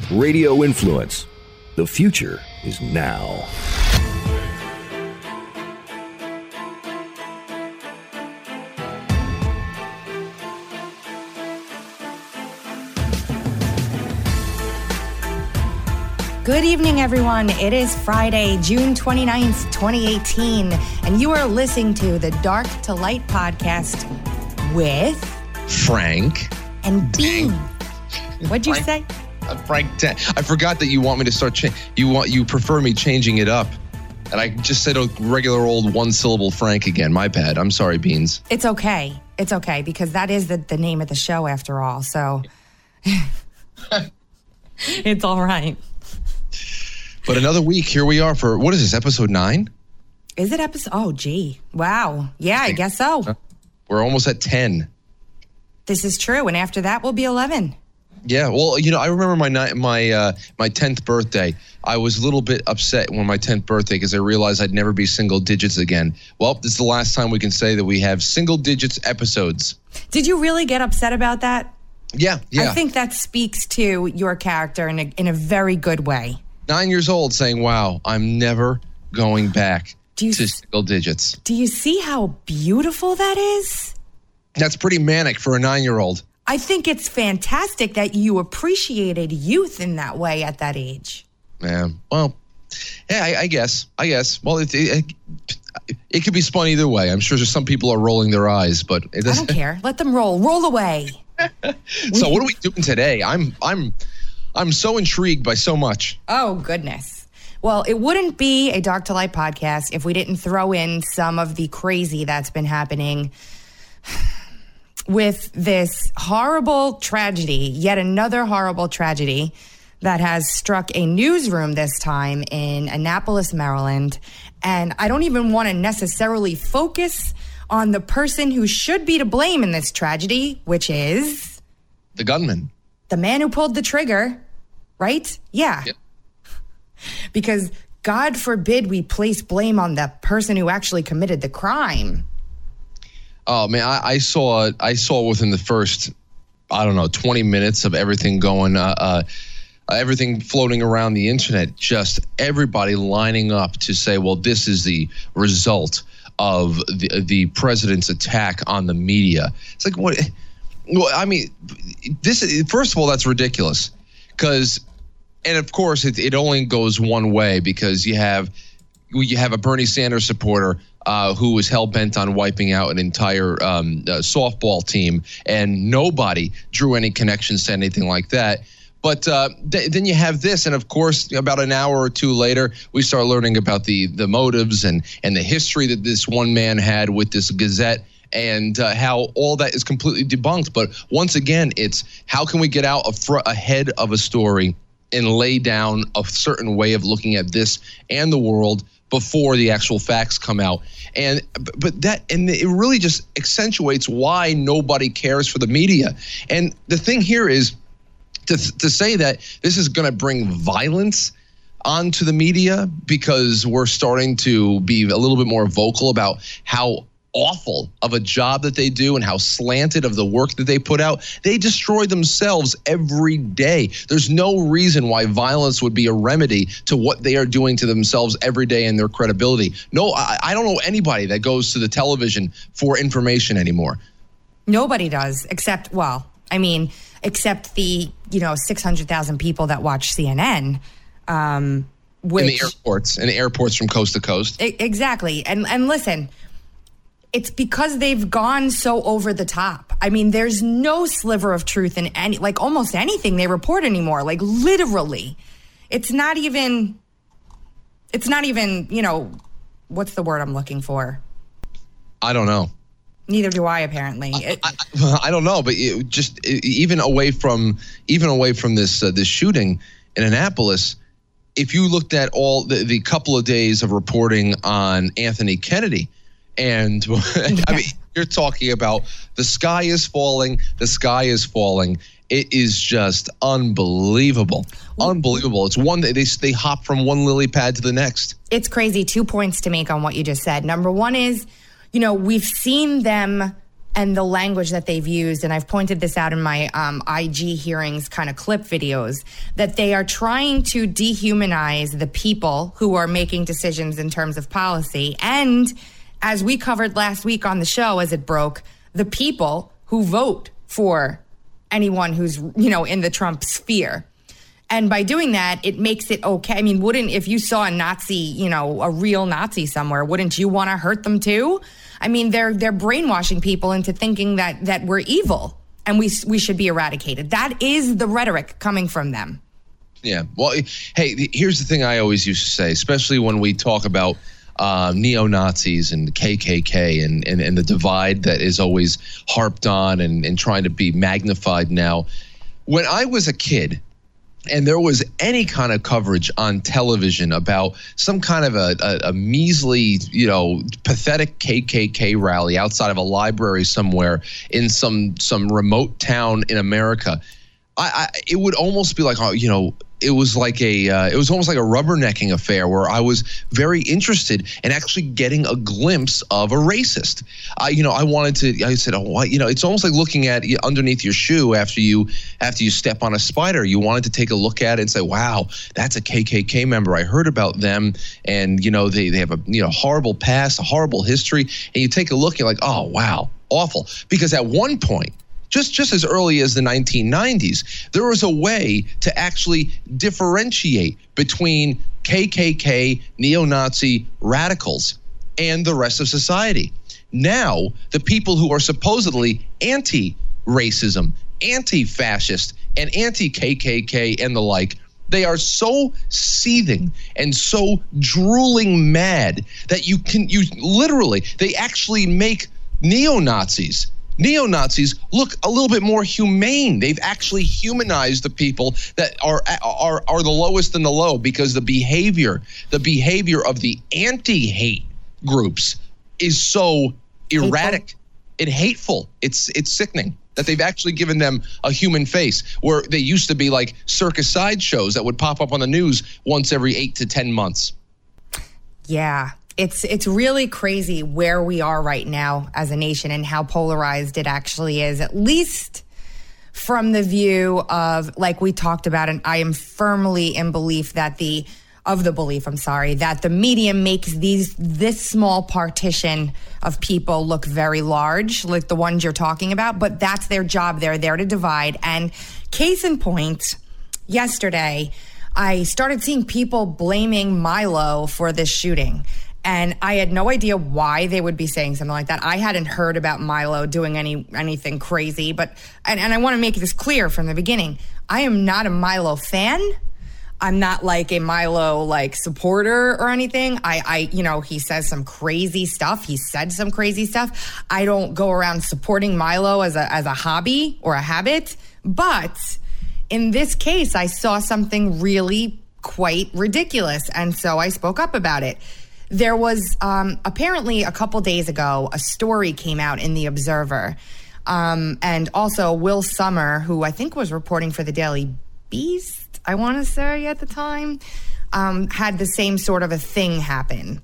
Radio Influence. The future is now. Good evening, everyone. It is Friday, June 29th, 2018, and you are listening to the Dark to Light podcast with Frank and Bean. What'd you say? Frank. I forgot that you want me to start. You prefer me changing it up, and I just said a regular old one-syllable Frank again. My bad. I'm sorry, Beans. It's okay. It's okay because that is the name of the show after all. So it's all right. But another week, here we are for, what is this, episode 9? Is it episode? Oh, gee. Wow. Yeah, I guess so. We're almost at 10. This is true. And after that, we'll be 11. Yeah. Well, I remember my 10th birthday. I was a little bit upset when my 10th birthday because I realized I'd never be single digits again. Well, this is the last time we can say that we have single digits episodes. Did you really get upset about that? Yeah. I think that speaks to your character in a very good way. 9 years old saying, wow, I'm never going back to single digits. Do you see how beautiful that is? That's pretty manic for a 9-year-old. I think it's fantastic that you appreciated youth in that way at that age. Yeah, well, yeah, I guess. Well, it could be spun either way. I'm sure some people are rolling their eyes, but it doesn't. I don't care. Let them roll. Roll away. So what are we doing today? I'm so intrigued by so much. Oh, goodness. Well, it wouldn't be a Dark to Light podcast if we didn't throw in some of the crazy that's been happening with this horrible tragedy, yet another horrible tragedy that has struck a newsroom this time in Annapolis, Maryland. And I don't even want to necessarily focus on the person who should be to blame in this tragedy, which is the gunman. The man who pulled the trigger, right? Yeah. Yep. Because God forbid we place blame on the person who actually committed the crime. Oh, man, I saw within the first, 20 minutes of everything going, everything floating around the internet, just everybody lining up to say, well, this is the result of the president's attack on the media. It's like, what? Well, I mean, first of all, that's ridiculous and of course it only goes one way because you have a Bernie Sanders supporter who was hell-bent on wiping out an entire softball team, and nobody drew any connections to anything like that. But then you have this, and of course, about an hour or two later, we start learning about the motives and the history that this one man had with this Gazette, and how all that is completely debunked. But once again, it's how can we get out ahead of a story and lay down a certain way of looking at this and the world before the actual facts come out. And it really just accentuates why nobody cares for the media. And the thing here is to say that this is going to bring violence onto the media because we're starting to be a little bit more vocal about how awful of a job that they do and how slanted of the work that they put out. They destroy themselves every day. There's no reason why violence would be a remedy to what they are doing to themselves every day and their credibility. No, I don't know anybody that goes to the television for information anymore. Nobody does, except the 600,000 people that watch CNN. In the airports from coast to coast. Exactly. And listen, it's because they've gone so over the top. I mean, there's no sliver of truth in almost anything they report anymore. Like literally, it's not even, what's the word I'm looking for? I don't know. Neither do I, apparently. I don't know, but even away from this shooting in Annapolis, if you looked at all the couple of days of reporting on Anthony Kennedy, and I mean, you're talking about the sky is falling. It is just unbelievable. Unbelievable. It's one they hop from one lily pad to the next. It's crazy. 2 points to make on what you just said. Number one is, we've seen them and the language that they've used, and I've pointed this out in my IG hearings kind of clip videos, that they are trying to dehumanize the people who are making decisions in terms of policy. And as we covered last week on the show, as it broke, the people who vote for anyone who's, in the Trump sphere. And by doing that, it makes it okay. I mean, if you saw a Nazi, a real Nazi somewhere, wouldn't you want to hurt them too? I mean, they're brainwashing people into thinking that we're evil and we should be eradicated. That is the rhetoric coming from them. Yeah. Well, hey, here's the thing I always used to say, especially when we talk about neo-Nazis and the KKK and the divide that is always harped on and trying to be magnified now. When I was a kid, and there was any kind of coverage on television about some kind of a measly, pathetic KKK rally outside of a library somewhere in some remote town in America, it would almost be like, it was almost like a rubbernecking affair where I was very interested in actually getting a glimpse of a racist. I said, it's almost like looking at underneath your shoe after you step on a spider. You wanted to take a look at it and say, wow, that's a KKK member. I heard about them, and they have a horrible past, a horrible history, and you take a look, you're like, oh wow, awful. Because at one point, just as early as the 1990s, there was a way to actually differentiate between KKK, neo-Nazi radicals and the rest of society. Now, the people who are supposedly anti-racism, anti-fascist, and anti-KKK and the like, they are so seething and so drooling mad that they actually make neo-Nazis look a little bit more humane. They've actually humanized the people that are the lowest in the low, because the behavior of the anti-hate groups is so erratic and hateful. It's sickening that they've actually given them a human face, where they used to be like circus sideshows that would pop up on the news once every 8 to 10 months. Yeah. It's really crazy where we are right now as a nation and how polarized it actually is, at least from the view of, like we talked about, and I am firmly in belief that the media makes this small partition of people look very large, like the ones you're talking about, but that's their job. They're there to divide. And case in point, yesterday, I started seeing people blaming Milo for this shooting. And I had no idea why they would be saying something like that. I hadn't heard about Milo doing anything crazy, but and I want to make this clear from the beginning. I am not a Milo fan. I'm not like a Milo supporter or anything. He says some crazy stuff. He said some crazy stuff. I don't go around supporting Milo as a hobby or a habit. But in this case, I saw something really quite ridiculous, and so I spoke up about it. There was apparently a couple days ago, a story came out in The Observer. And also Will Sommer, who I think was reporting for the Daily Beast, I want to say at the time, had the same sort of a thing happen.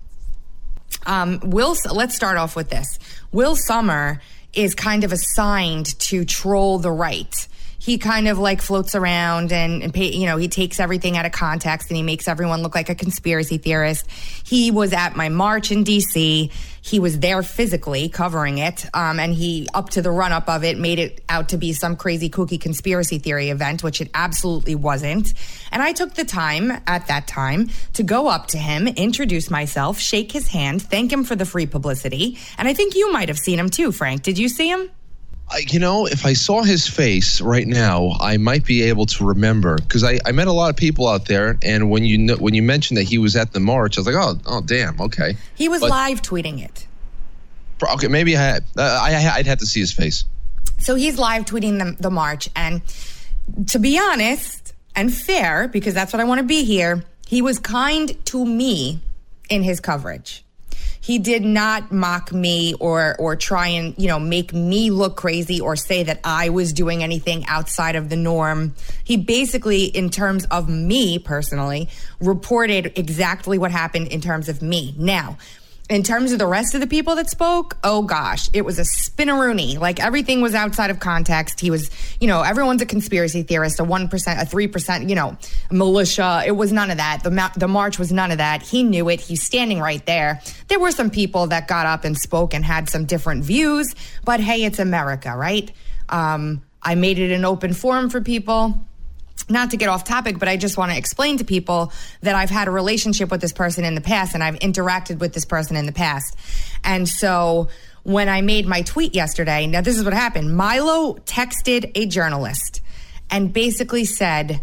Let's start off with this. Will Sommer is kind of assigned to troll the right. He kind of floats around and he takes everything out of context and he makes everyone look like a conspiracy theorist. He was at my march in D.C. He was there physically covering it. And he, up to the run-up of it, made it out to be some crazy kooky conspiracy theory event, which it absolutely wasn't. And I took the time at that time to go up to him, introduce myself, shake his hand, thank him for the free publicity. And I think you might have seen him too, Frank. Did you see him? If I saw his face right now, I might be able to remember, because I met a lot of people out there, and when you mentioned that he was at the march, I was like, oh damn, okay. He was live tweeting it. Okay, maybe I'd have to see his face. So he's live tweeting the march, and to be honest and fair, because that's what I want to be here, he was kind to me in his coverage. He did not mock me or try and, make me look crazy or say that I was doing anything outside of the norm. He basically, in terms of me personally, reported exactly what happened in terms of me. Now, in terms of the rest of the people that spoke, oh gosh, it was a spinaroonie. Like everything was outside of context. He was, everyone's a conspiracy theorist, a 1%, a 3%, militia. It was none of that. The march was none of that. He knew it. He's standing right there. There were some people that got up and spoke and had some different views, but hey, it's America, right? I made it an open forum for people. Not to get off topic, but I just want to explain to people that I've had a relationship with this person in the past and I've interacted with this person in the past. And so when I made my tweet yesterday, now this is what happened. Milo texted a journalist and basically said,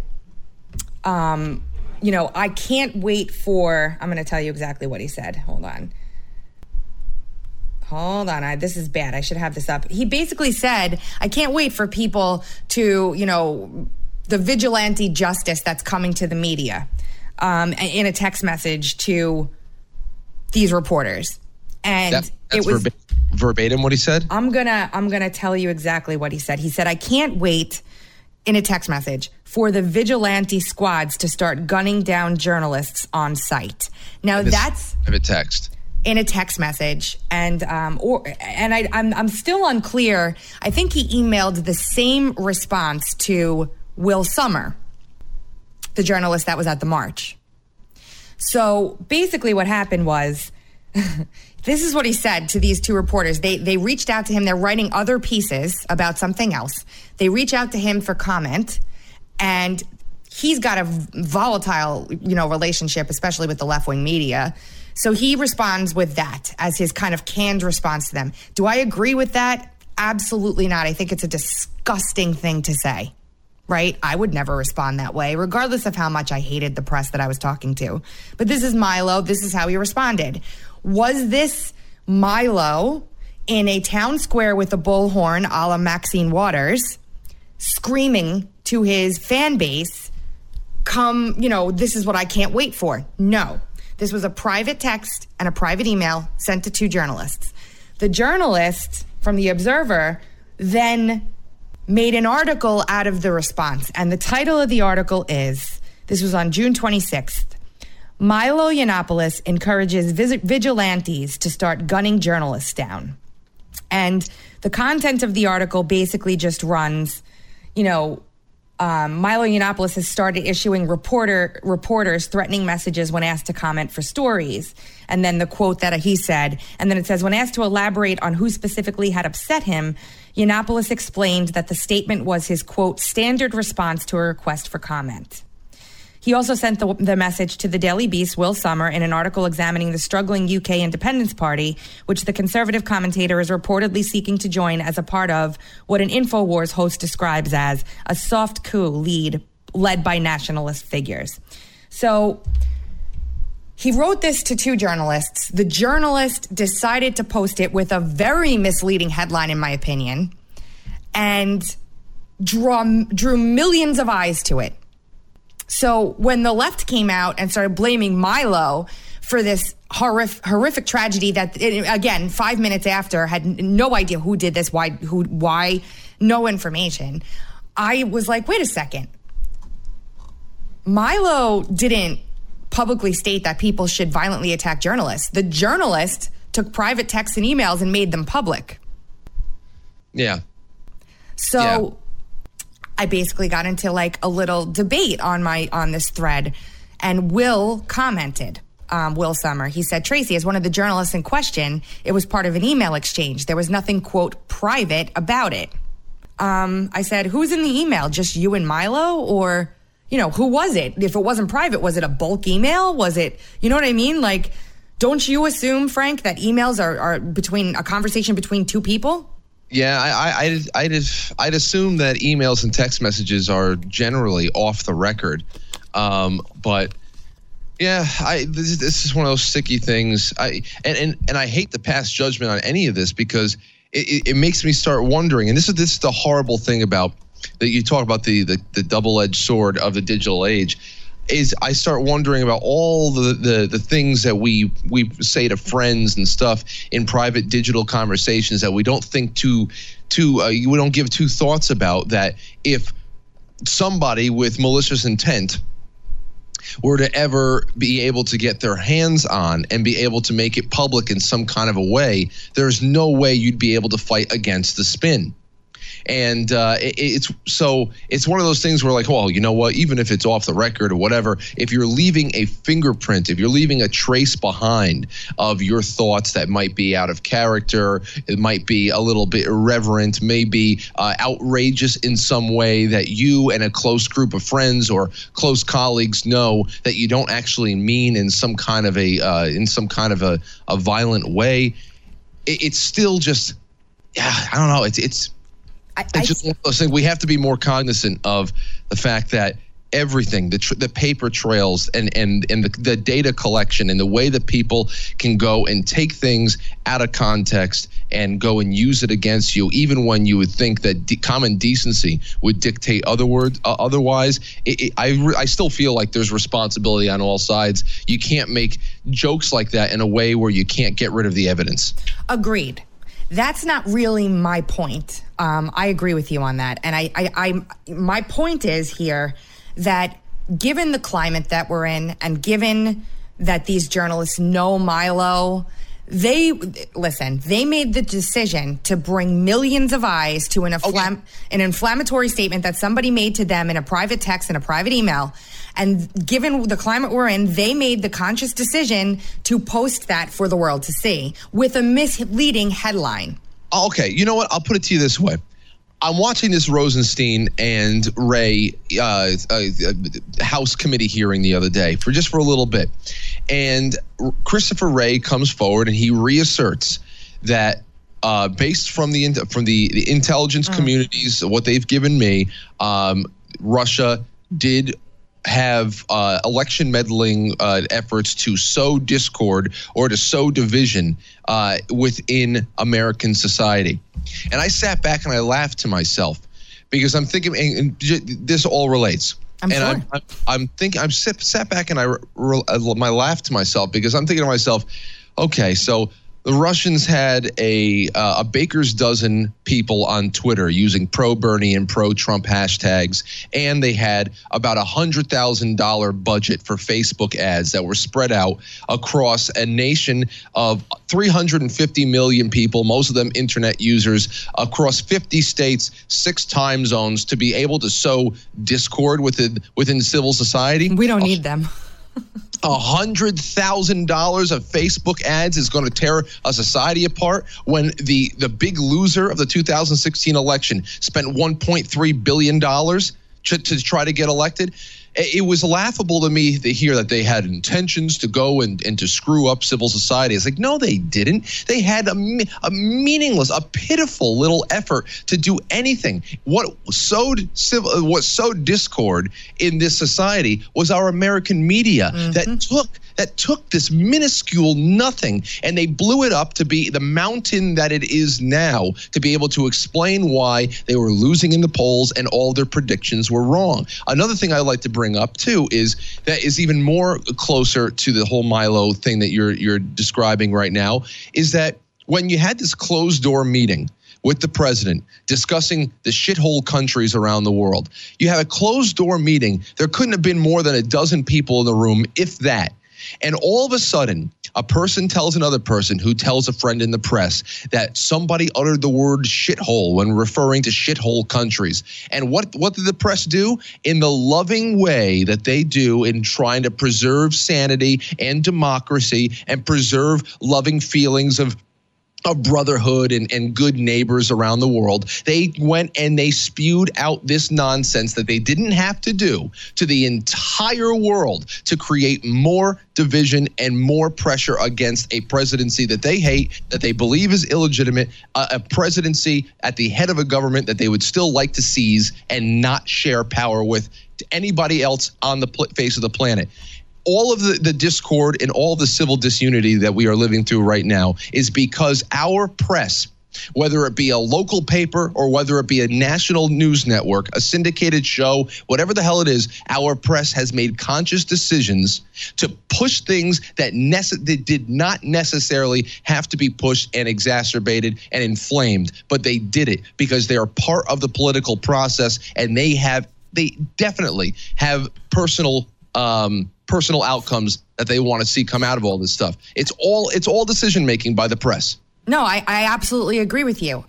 I can't wait for, I'm going to tell you exactly what he said. Hold on. This is bad. I should have this up. He basically said, I can't wait for people to, the vigilante justice that's coming to the media in a text message to these reporters. And that's it was verbatim what he said? I'm gonna tell you exactly what he said. He said, I can't wait in a text message for the vigilante squads to start gunning down journalists on site. Now that's I have a text. In a text message, and I'm still unclear. I think he emailed the same response to Will Sommer, the journalist that was at the march. So basically what happened was, this is what he said to these two reporters. They reached out to him. They're writing other pieces about something else. They reach out to him for comment, and he's got a volatile, relationship, especially with the left-wing media. So he responds with that as his kind of canned response to them. Do I agree with that? Absolutely not. I think it's a disgusting thing to say, right? I would never respond that way, regardless of how much I hated the press that I was talking to. But this is Milo. This is how he responded. Was this Milo in a town square with a bullhorn a la Maxine Waters screaming to his fan base, this is what I can't wait for? No. This was a private text and a private email sent to two journalists. The journalist from The Observer then made an article out of the response. And the title of the article is, this was on June 26th, Milo Yiannopoulos encourages vigilantes to start gunning journalists down. And the content of the article basically just runs, Milo Yiannopoulos has started issuing reporters threatening messages when asked to comment for stories. And then the quote that he said, and then it says, when asked to elaborate on who specifically had upset him, Yiannopoulos explained that the statement was his, quote, standard response to a request for comment. He also sent the message to the Daily Beast, Will Sommer, in an article examining the struggling UK Independence Party, which the Conservative commentator is reportedly seeking to join as a part of what an InfoWars host describes as a soft coup led by nationalist figures. So he wrote this to two journalists. The journalist decided to post it with a very misleading headline, in my opinion, and drew millions of eyes to it. So when the left came out and started blaming Milo for this horrific tragedy that, again, 5 minutes after, had no idea who did this, why, no information, I was like, wait a second. Milo didn't publicly state that people should violently attack journalists. The journalist took private texts and emails and made them public. Yeah. So... yeah. I basically got into like a little debate on this thread, and Will commented, Will Sommer. He said, Tracy, as one of the journalists in question, it was part of an email exchange. There was nothing, quote, private about it. I said, who's in the email? Just you and Milo? Or, who was it? If it wasn't private, was it a bulk email? Was it, you know what I mean? Like, don't you assume, Frank, that emails are between a conversation between two people? Yeah, I'd assume that emails and text messages are generally off the record, but yeah, this is one of those sticky things. And I hate to pass judgment on any of this because it makes me start wondering. And this is the horrible thing about that you talk about the double-edged sword of the digital age. Is I start wondering about all the things that we say to friends and stuff in private digital conversations that we don't think we don't give two thoughts about, that if somebody with malicious intent were to ever be able to get their hands on and be able to make it public in some kind of a way, there's no way you'd be able to fight against the spin. And it's one of those things where, like, well, you know what, even if it's off the record or whatever, if you're leaving a fingerprint, if you're leaving a trace behind of your thoughts that might be out of character, it might be a little bit irreverent, maybe outrageous in some way that you and a close group of friends or close colleagues know that you don't actually mean in some kind of a violent way, it's still just, I don't know, it's just one of those things. We have to be more cognizant of the fact that everything, the paper trails and the data collection and the way that people can go and take things out of context and go and use it against you, even when you would think that common decency would dictate otherwise. I still feel like there's responsibility on all sides. You can't make jokes like that in a way where you can't get rid of the evidence. Agreed. That's not really my point. I agree with you on that. And my point is here that given the climate that we're in and given that these journalists know Milo, they made the decision to bring millions of eyes to an inflammatory statement that somebody made to them in a private text and a private email. And given the climate we're in, they made the conscious decision to post that for the world to see with a misleading headline. Okay, you know what? I'll put it to you this way. I'm watching this Rosenstein and Wray House committee hearing the other day for a little bit. And Christopher Wray comes forward and he reasserts that based from the intelligence communities, what they've given me, Russia did have election meddling efforts to sow discord or to sow division within American society. And I sat back and I laughed to myself because I'm thinking, and this all relates. I'm sure. I sat back and I laughed to myself because I'm thinking to myself, okay, so the Russians had a baker's dozen people on Twitter using pro-Bernie and pro-Trump hashtags, and they had about $100,000 budget for Facebook ads that were spread out across a nation of 350 million people, most of them internet users, across 50 states, 6 time zones, to be able to sow discord within civil society. We don't need them. $100,000 of Facebook ads is going to tear a society apart when the big loser of the 2016 election spent $1.3 billion to try to get elected. It was laughable to me to hear that they had intentions to go and to screw up civil society. It's like, no, they didn't. They had a meaningless, a pitiful little effort to do anything. What sowed discord in this society was our American media that took this minuscule nothing and they blew it up to be the mountain that it is now, to be able to explain why they were losing in the polls and all their predictions were wrong. Another thing I like to bring up too is even more closer to the whole Milo thing that you're describing right now, is that when you had this closed door meeting with the president discussing the shithole countries around the world, you have a closed door meeting. There couldn't have been more than a dozen people in the room, if that. And all of a sudden, a person tells another person who tells a friend in the press that somebody uttered the word shithole when referring to shithole countries. And what did the press do? In the loving way that they do in trying to preserve sanity and democracy and preserve loving feelings of brotherhood and good neighbors around the world, they went and they spewed out this nonsense that they didn't have to do to the entire world to create more division and more pressure against a presidency that they hate, that they believe is illegitimate, a presidency at the head of a government that they would still like to seize and not share power with anybody else on the face of the planet. All of the discord and all the civil disunity that we are living through right now is because our press, whether it be a local paper or whether it be a national news network, a syndicated show, whatever the hell it is, our press has made conscious decisions to push things that did not necessarily have to be pushed and exacerbated and inflamed, but they did it because they are part of the political process, and they definitely have personal personal outcomes that they want to see come out of all this stuff. It's all decision making by the press. No, I absolutely agree with you.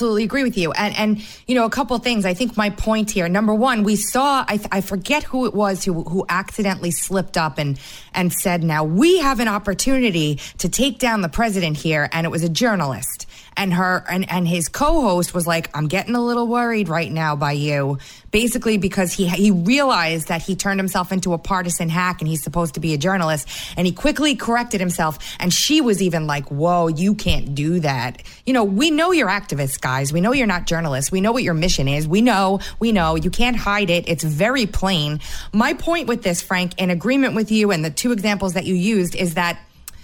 And a couple things. I think my point here, number one, we saw, I forget who it was who accidentally slipped up and said, now we have an opportunity to take down the president here. And it was a journalist. And his co-host was like, I'm getting a little worried right now by you, basically because he realized that he turned himself into a partisan hack and he's supposed to be a journalist. And he quickly corrected himself. And she was even like, whoa, you can't do that. We know you're activists, guys. We know you're not journalists. We know what your mission is. We know. You can't hide it. It's very plain. My point with this, Frank, in agreement with you and the two examples that you used, is that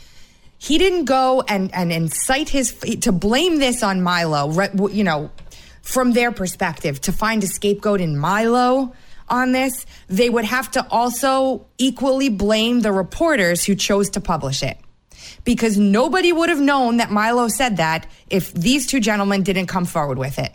he didn't go and incite to blame this on Milo, from their perspective, to find a scapegoat in Milo on this. They would have to also equally blame the reporters who chose to publish it, because nobody would have known that Milo said that if these two gentlemen didn't come forward with it.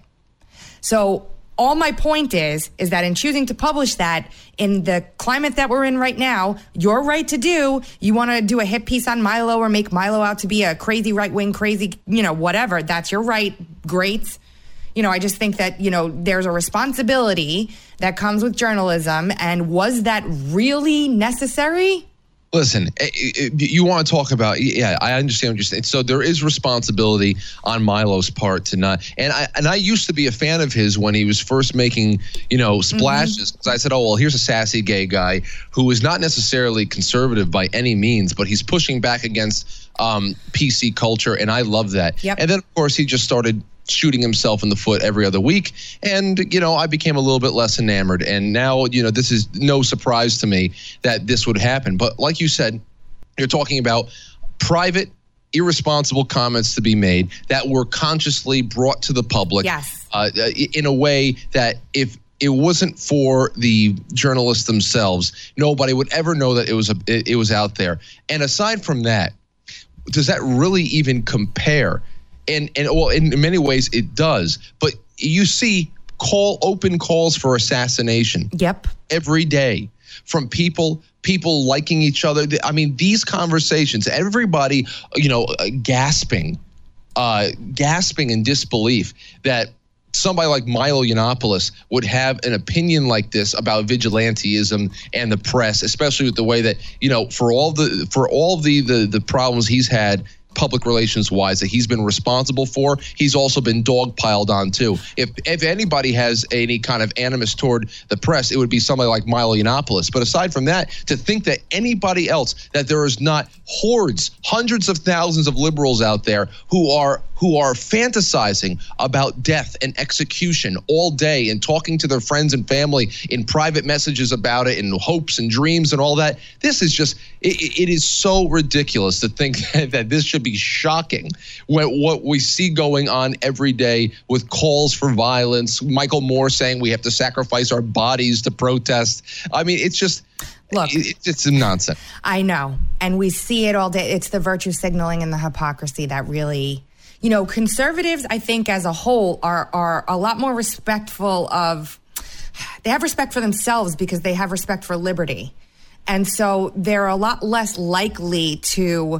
So all my point is that in choosing to publish that in the climate that we're in right now, your right to do, you want to do a hit piece on Milo or make Milo out to be a crazy right-wing, crazy, whatever. That's your right. Great. I just think that, there's a responsibility that comes with journalism. And was that really necessary? Listen, you want to talk about, I understand what you're saying. So there is responsibility on Milo's part to not, and I used to be a fan of his when he was first making, splashes. Because I said, oh, well, here's a sassy gay guy who is not necessarily conservative by any means, but he's pushing back against PC culture, and I love that. Yep. And then, of course, he just started shooting himself in the foot every other week. And, I became a little bit less enamored. And now, this is no surprise to me that this would happen. But like you said, you're talking about private, irresponsible comments to be made that were consciously brought to the public. Yes. In a way that if it wasn't for the journalists themselves, nobody would ever know that it was out there. And aside from that, does that really even compare? And well, in many ways it does, but you see open calls for assassination. Yep. Every day from people liking each other. I mean, these conversations, everybody, gasping in disbelief that somebody like Milo Yiannopoulos would have an opinion like this about vigilantism and the press, especially with the way that, for all the problems he's had public relations wise that he's been responsible for, he's also been dogpiled on too. If anybody has any kind of animus toward the press, it would be somebody like Milo Yiannopoulos. But aside from that, to think that anybody else, that there is not hordes, hundreds of thousands of liberals out there who are fantasizing about death and execution all day and talking to their friends and family in private messages about it and hopes and dreams and all that. This is just, it is so ridiculous to think that this should be shocking when what we see going on every day with calls for violence. Michael Moore saying we have to sacrifice our bodies to protest. I mean, it's just, look, it's nonsense. I know. And we see it all day. It's the virtue signaling and the hypocrisy that really, conservatives, I think as a whole are a lot more respectful of, they have respect for themselves because they have respect for liberty. And so they're a lot less likely to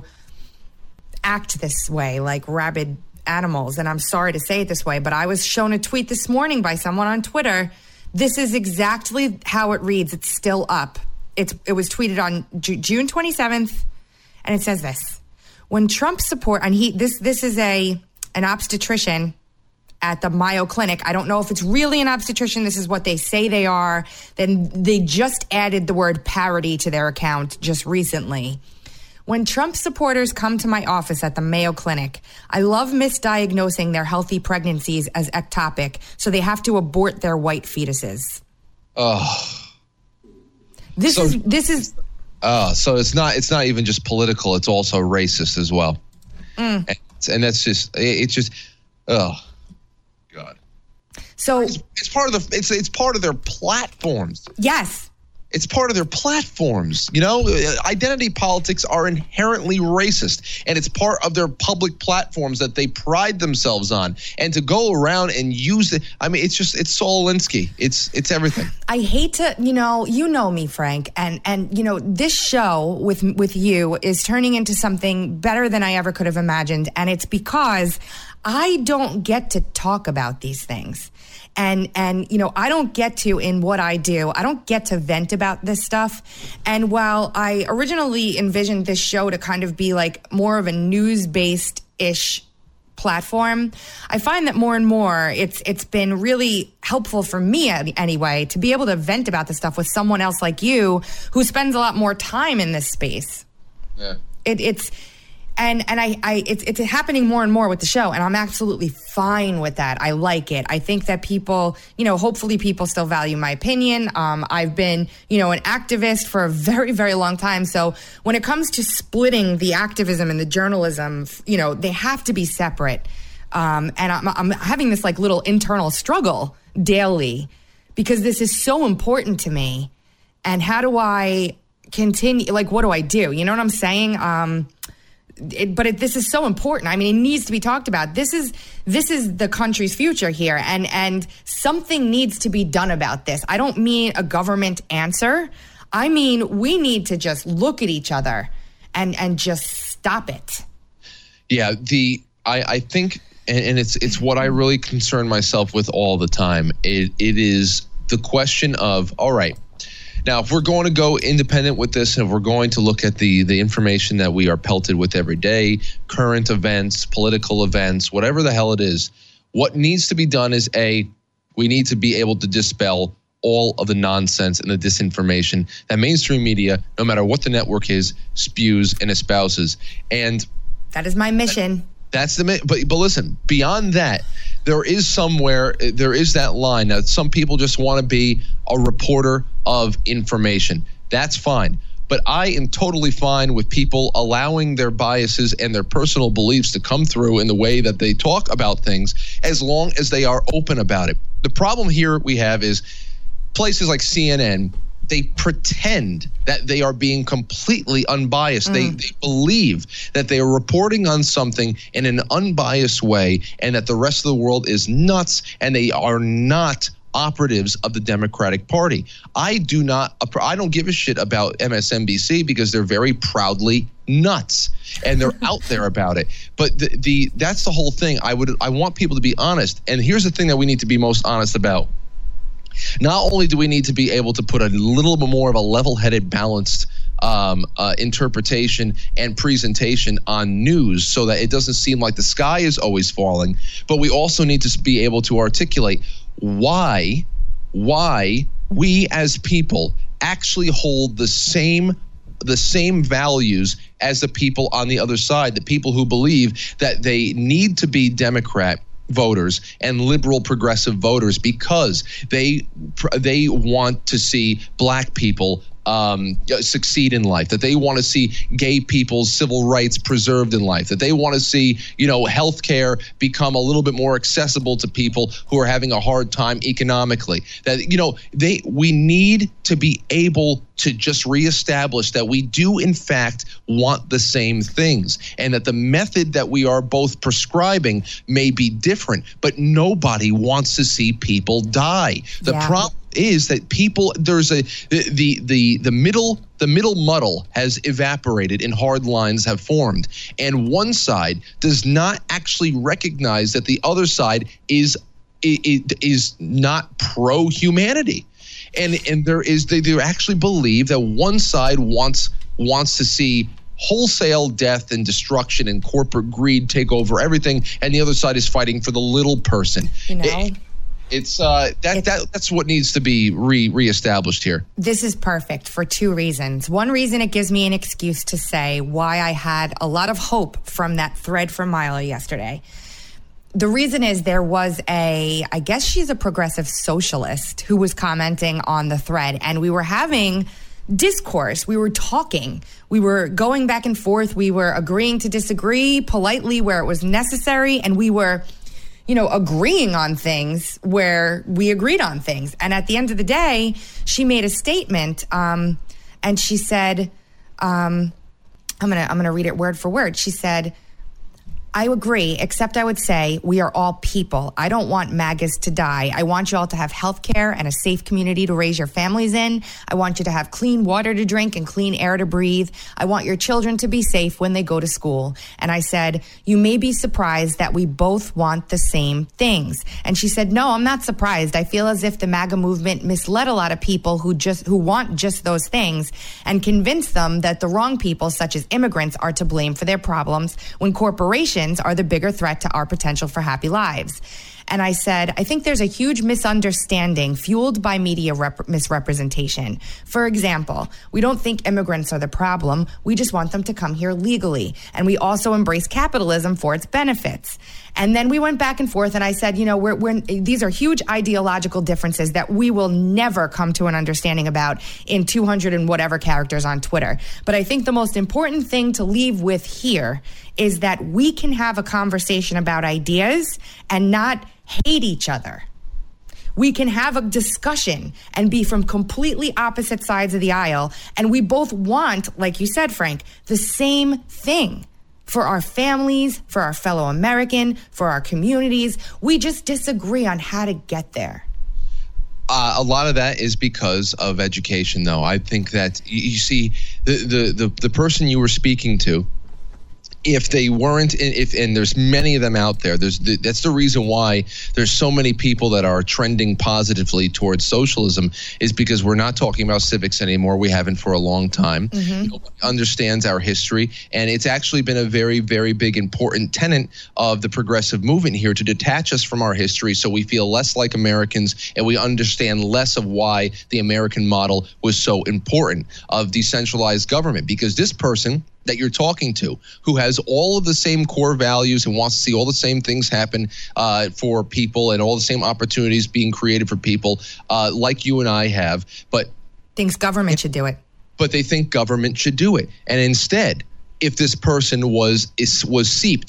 act this way like rabid animals. And I'm sorry to say it this way, but I was shown a tweet this morning by someone on Twitter. This is exactly how it reads. It's still up. It was tweeted on June 27th, and it says this. When Trump support, and this is an obstetrician at the Mayo Clinic. I don't know if it's really an obstetrician. This is what they say they are. Then they just added the word parody to their account just recently. When Trump supporters come to my office at the Mayo Clinic, I love misdiagnosing their healthy pregnancies as ectopic, so they have to abort their white fetuses. Oh. So it's not even just political, it's also racist as well. And that's just, oh God. So it's part of their platforms. Yes. It's part of their platforms. Identity politics are inherently racist, and it's part of their public platforms that they pride themselves on. And to go around and use it, it's Saul Alinsky. It's everything. I hate to, you know me, Frank, and this show with you is turning into something better than I ever could have imagined, and it's because I don't get to talk about these things. And I don't get to, in what I do, I don't get to vent about this stuff. And while I originally envisioned this show to kind of be like more of a news-based-ish platform, I find that more and more it's been really helpful for me anyway to be able to vent about this stuff with someone else like you who spends a lot more time in this space. Yeah. It's happening more and more with the show, and I'm absolutely fine with that. I like it. I think that people, hopefully people still value my opinion. I've been, an activist for a very, very long time. So when it comes to splitting the activism and the journalism, they have to be separate. And I'm having this like little internal struggle daily because this is so important to me. And how do I continue? Like, what do I do? You know what I'm saying? This is so important. I mean, it needs to be talked about. This is the country's future here, and something needs to be done about this. I don't mean a government answer. I mean, we need to just look at each other and just stop it. Yeah, I think, and it's what I really concern myself with all the time. It is the question of, all right, now, if we're going to go independent with this, and if we're going to look at the information that we are pelted with every day, current events, political events, whatever the hell it is, what needs to be done is, we need to be able to dispel all of the nonsense and the disinformation that mainstream media, no matter what the network is, spews and espouses. And that is my mission. That's but listen, beyond that, there is that line. Now, some people just want to be a reporter of information. That's fine. But I am totally fine with people allowing their biases and their personal beliefs to come through in the way that they talk about things, as long as they are open about it. The problem here we have is places like CNN, they pretend that they are being completely unbiased. They believe that they are reporting on something in an unbiased way and that the rest of the world is nuts, and they are not operatives of the Democratic Party. I don't give a shit about MSNBC because they're very proudly nuts and they're out there about it. But that's the whole thing. I want people to be honest. And here's the thing that we need to be most honest about. Not only do we need to be able to put a little bit more of a level-headed, balanced interpretation and presentation on news so that it doesn't seem like the sky is always falling, but we also need to be able to articulate why we as people actually hold the same values as the people on the other side, the people who believe that they need to be Democrat voters and liberal progressive voters because they want to see black people succeed in life, that they want to see gay people's civil rights preserved in life, that they want to see, healthcare become a little bit more accessible to people who are having a hard time economically. That, we need to be able to just reestablish that we do in fact want the same things, and that the method that we are both prescribing may be different, but nobody wants to see people die. The problem is that the middle muddle has evaporated and hard lines have formed, and one side does not actually recognize that the other side is not pro-humanity, and they actually believe that one side wants to see wholesale death and destruction and corporate greed take over everything, and the other side is fighting for the little person. That's what needs to be reestablished here. This is perfect for two reasons. One reason, it gives me an excuse to say why I had a lot of hope from that thread from Mila yesterday. The reason is there was I guess she's a progressive socialist who was commenting on the thread, and we were having discourse. We were talking. We were going back and forth. We were agreeing to disagree politely where it was necessary, and we were agreeing on things where we agreed on things. And at the end of the day, she made a statement, and she said, I'm gonna read it word for word. She said, I agree, except I would say we are all people. I don't want MAGAs to die. I want you all to have health care and a safe community to raise your families in. I want you to have clean water to drink and clean air to breathe. I want your children to be safe when they go to school. And I said, you may be surprised that we both want the same things. And she said, no, I'm not surprised. I feel as if the MAGA movement misled a lot of people who want just those things and convinced them that the wrong people, such as immigrants, are to blame for their problems when corporations are the bigger threat to our potential for happy lives. And I said, I think there's a huge misunderstanding fueled by media misrepresentation. For example, we don't think immigrants are the problem. We just want them to come here legally. And we also embrace capitalism for its benefits. And then we went back and forth, and I said, these are huge ideological differences that we will never come to an understanding about in 200 and whatever characters on Twitter. But I think the most important thing to leave with here is that we can have a conversation about ideas and not hate each other. We can have a discussion and be from completely opposite sides of the aisle, and we both want, like you said, Frank, the same thing for our families, for our fellow American, for our communities. We just disagree on how to get there. A lot of that is because of education, though. I think that you see the person you were speaking to, if they weren't, and there's many of them out there, that's the reason why there's so many people that are trending positively towards socialism, is because we're not talking about civics anymore. We haven't for a long time. Mm-hmm. Nobody understands our history, and it's actually been a very, very big important tenet of the progressive movement here to detach us from our history so we feel less like Americans and we understand less of why the American model was so important of decentralized government. Because this person that you're talking to, who has all of the same core values and wants to see all the same things happen for people and all the same opportunities being created for people like you and I have, but thinks government should do it. But they think government should do it. And instead, if this person was seeped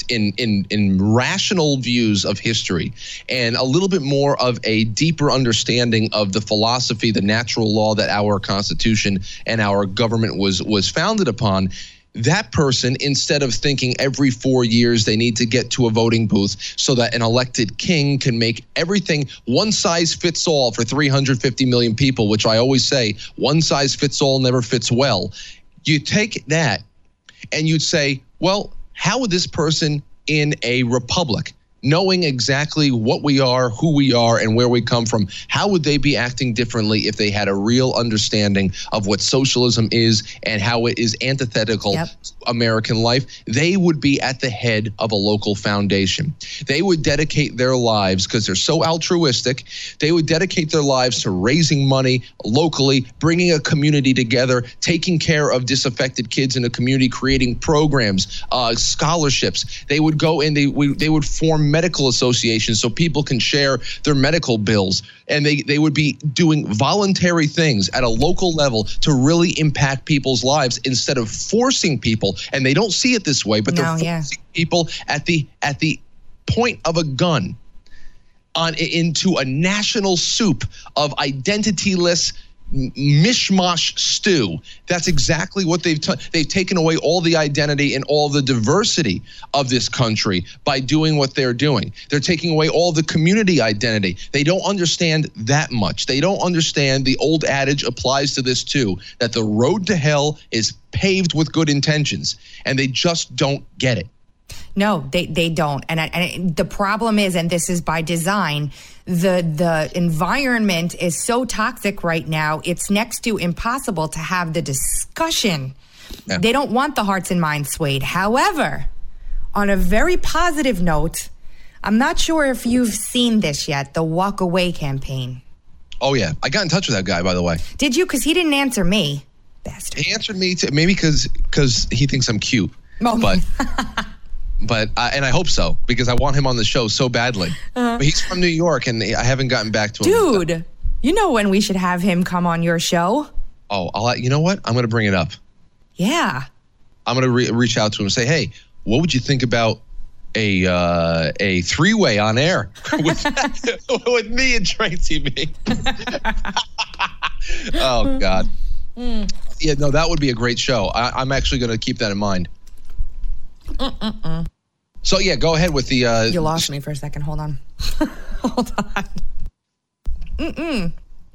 in rational views of history and a little bit more of a deeper understanding of the philosophy, the natural law that our Constitution and our government was founded upon, that person, instead of thinking every 4 years they need to get to a voting booth so that an elected king can make everything one size fits all for 350 million people, which I always say, one size fits all never fits well. You take that and you'd say, well, how would this person in a republic, knowing exactly what we are, who we are, and where we come from, how would they be acting differently if they had a real understanding of what socialism is and how it is antithetical to American life? They would be at the head of a local foundation. They would dedicate their lives, because they're so altruistic, they would dedicate their lives to raising money locally, bringing a community together, taking care of disaffected kids in a community, creating programs, scholarships. They would go and they would form medical associations so people can share their medical bills. And they would be doing voluntary things at a local level to really impact people's lives instead of forcing people. And they don't see it this way, but they're forcing people at the point of a gun into a national soup of identityless mishmash stew. That's exactly what they've taken away all the identity and all the diversity of this country by doing what they're doing. They're taking away all the community identity. They don't understand that much. They don't understand the old adage applies to this too, that the road to hell is paved with good intentions, and they just don't get it. No, they don't. And the problem is, and this is by design, the environment is so toxic right now, it's next to impossible to have the discussion. Yeah. They don't want the hearts and minds swayed. However, on a very positive note, I'm not sure if you've seen this yet, the Walk Away campaign. Oh, yeah. I got in touch with that guy, by the way. Did you? Because he didn't answer me. Bastard. He answered me, maybe because he thinks I'm cute. Oh. But and I hope so, because I want him on the show so badly. But he's from New York, and I haven't gotten back to him. Dude, you know when we should have him come on your show? Oh, you know what? I'm going to bring it up. Yeah. I'm going to reach out to him and say, hey, what would you think about a three-way on air with me and Tracy B. Oh God. Yeah, no, that would be a great show. I'm actually going to keep that in mind. So yeah, go ahead with the. You lost me for a second. Hold on. Hold on.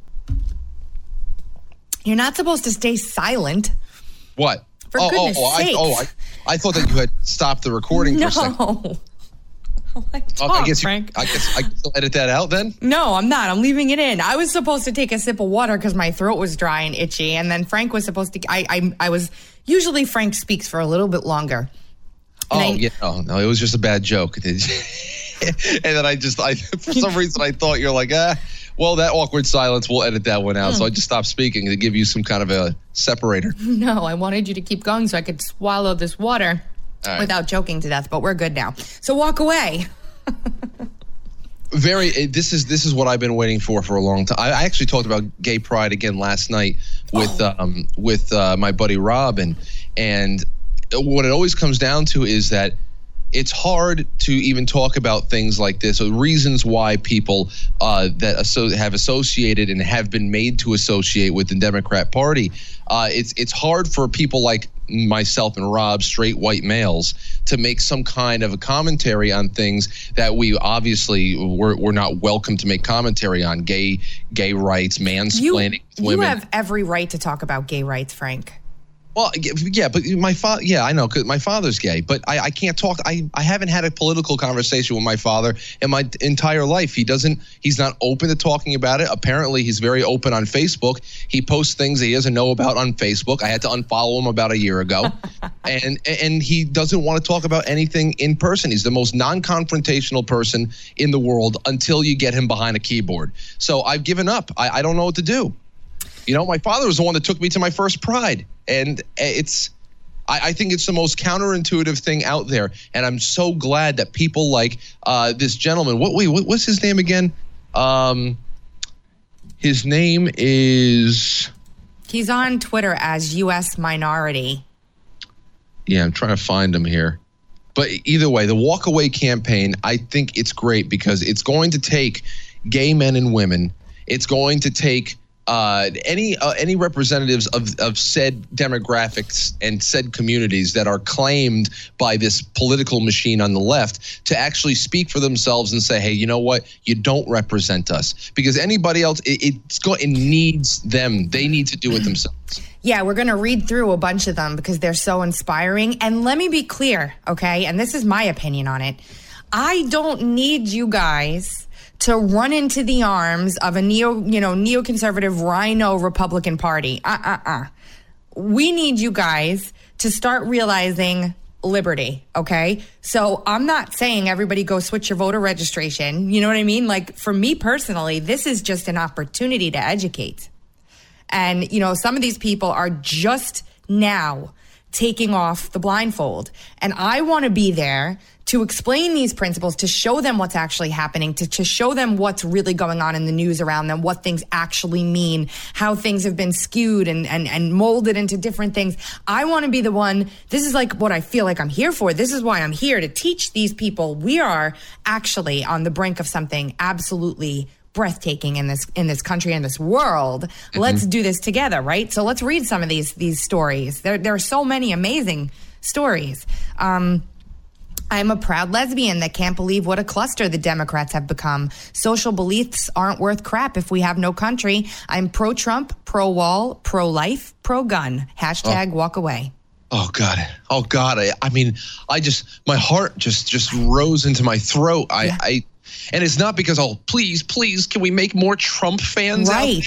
You're not supposed to stay silent. What? For goodness sakes. I thought that you had stopped the recording for a second. No. I guess I'll edit that out then? No, I'm not. I'm leaving it in. I was supposed to take a sip of water because my throat was dry and itchy. And then Frank was supposed to, I was, usually Frank speaks for a little bit longer. No, it was just a bad joke. And then I for some reason I thought you're like, well, that awkward silence, we'll edit that one out. So I just stopped speaking to give you some kind of a separator. No, I wanted you to keep going so I could swallow this water without choking to death, but we're good now. So walk away. This is what I've been waiting for a long time. I actually talked about gay pride again last night with my buddy Rob, and what it always comes down to is that it's hard to even talk about things like this, or reasons why people that have associated and have been made to associate with the Democrat Party. It's hard for people like myself and Rob, straight white males, to make some kind of a commentary on things that we obviously we're not welcome to make commentary on. Gay rights, mansplaining with women. You have every right to talk about gay rights, Frank. Well, yeah, but my father, I know, because my father's gay, but I can't talk. I haven't had a political conversation with my father in my entire life. He's not open to talking about it. Apparently, he's very open on Facebook. He posts things that he doesn't know about on Facebook. I had to unfollow him about a year ago. and he doesn't want to talk about anything in person. He's the most non-confrontational person in the world until you get him behind a keyboard. So I've given up. I don't know what to do. You know, my father was the one that took me to my first Pride. And I think it's the most counterintuitive thing out there. And I'm so glad that people like this gentleman. What's his name again? His name is... He's on Twitter as U.S. Minority. Yeah, I'm trying to find him here. But either way, the Walk Away campaign, I think it's great because it's going to take gay men and women. It's going to take... any representatives of said demographics and said communities that are claimed by this political machine on the left to actually speak for themselves and say, hey, you know what? You don't represent us. Because anybody else, it needs them. They need to do it themselves. Yeah, we're going to read through a bunch of them because they're so inspiring. And let me be clear, okay? And this is my opinion on it. I don't need you guys to run into the arms of a neoconservative rhino Republican Party. We need you guys to start realizing liberty, okay? So I'm not saying everybody go switch your voter registration. You know what I mean? Like, for me personally, this is just an opportunity to educate. And, some of these people are just now taking off the blindfold. And I want to be there to explain these principles, to show them what's actually happening, to show them what's really going on in the news around them, what things actually mean, how things have been skewed and molded into different things. I want to be the one. This is like what I feel like I'm here for. This is why I'm here, to teach these people we are actually on the brink of something absolutely breathtaking in this country and this world. Mm-hmm. Let's do this together, right? So let's read some of these stories. There are so many amazing stories. I'm a proud lesbian that can't believe what a cluster the Democrats have become. Social beliefs aren't worth crap if we have no country. I'm pro-Trump, pro-wall, pro-life, pro-gun. # walk away. Oh, God. I mean, my heart just rose into my throat. Yeah. And it's not because, please, can we make more Trump fans out there?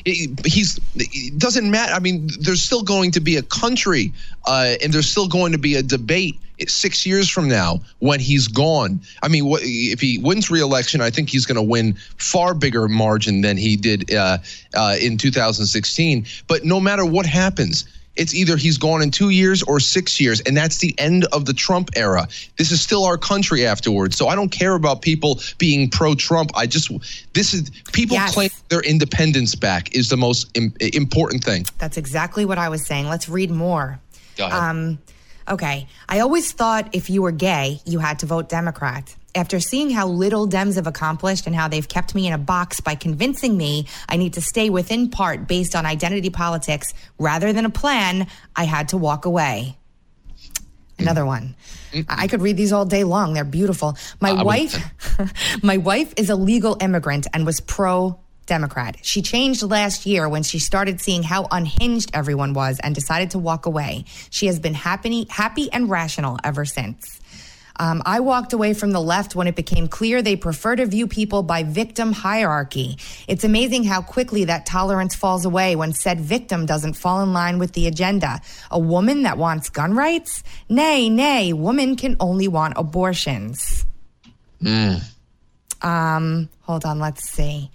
It doesn't matter. I mean, there's still going to be a country and there's still going to be a debate 6 years from now when he's gone. I mean, if he wins re-election, I think he's going to win far bigger margin than he did in 2016. But no matter what happens, it's either he's gone in 2 years or 6 years, and that's the end of the Trump era. This is still our country afterwards. So I don't care about people being pro-Trump. People claim their independence back is the most important thing. That's exactly what I was saying. Let's read more. Go ahead. Okay. I always thought if you were gay, you had to vote Democrat. After seeing how little Dems have accomplished and how they've kept me in a box by convincing me I need to stay within part based on identity politics rather than a plan, I had to walk away. Another one. I could read these all day long. They're beautiful. My wife is a legal immigrant and was pro-Democrat. She changed last year when she started seeing how unhinged everyone was and decided to walk away. She has been happy and rational ever since. I walked away from the left when it became clear they prefer to view people by victim hierarchy. It's amazing how quickly that tolerance falls away when said victim doesn't fall in line with the agenda. A woman that wants gun rights? Nay, women can only want abortions. Hold on, let's see.